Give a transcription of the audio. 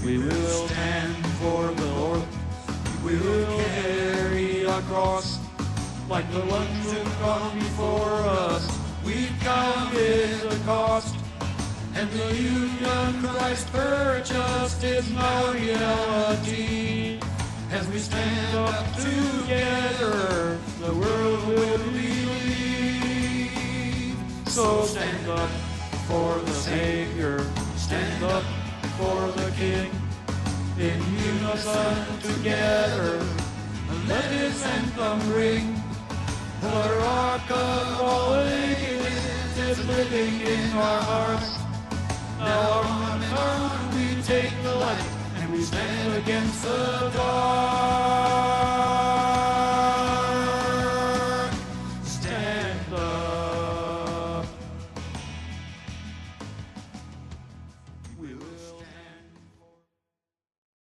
We will stand for the Lord. We will carry our cross like the ones who've gone before us. We counted the cost, and the union Christ purchased is now reality. As we stand up together, the world will believe. So stand up for the Savior, stand up for the King. In unison together, let His anthem ring. The Rock of all ages is living in our hearts. Now arm in arm we take the light, and we stand against the dark.